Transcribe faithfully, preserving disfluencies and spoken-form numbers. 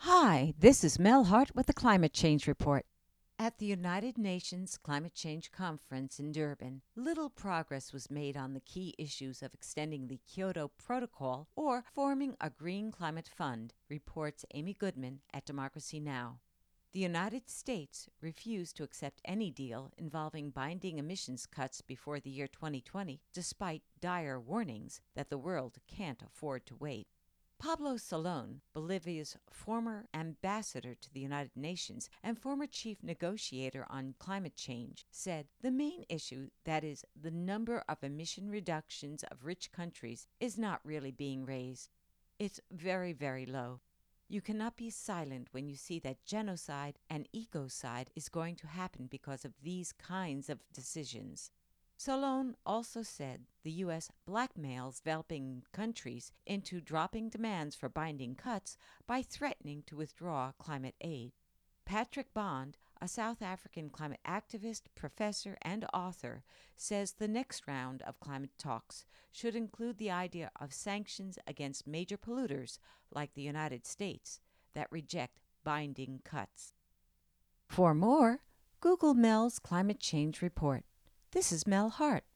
Hi, this is Mel Hart with the Climate Change Report. At the United Nations Climate Change Conference in Durban, little progress was made on the key issues of extending the Kyoto Protocol or forming a green climate fund, reports Amy Goodman at Democracy Now! The United States refused to accept any deal involving binding emissions cuts before the year twenty twenty, despite dire warnings that the world can't afford to wait. Pablo Salón, Bolivia's former ambassador to the United Nations and former chief negotiator on climate change, said the main issue, that is, the number of emission reductions of rich countries, is not really being raised. It's very, very low. You cannot be silent when you see that genocide and ecocide is going to happen because of these kinds of decisions. Salón also said the U S blackmails developing countries into dropping demands for binding cuts by threatening to withdraw climate aid. Patrick Bond, a South African climate activist, professor, and author, says the next round of climate talks should include the idea of sanctions against major polluters like the United States that reject binding cuts. For more, Google Mel's Climate Change Report. This is Mel Hart.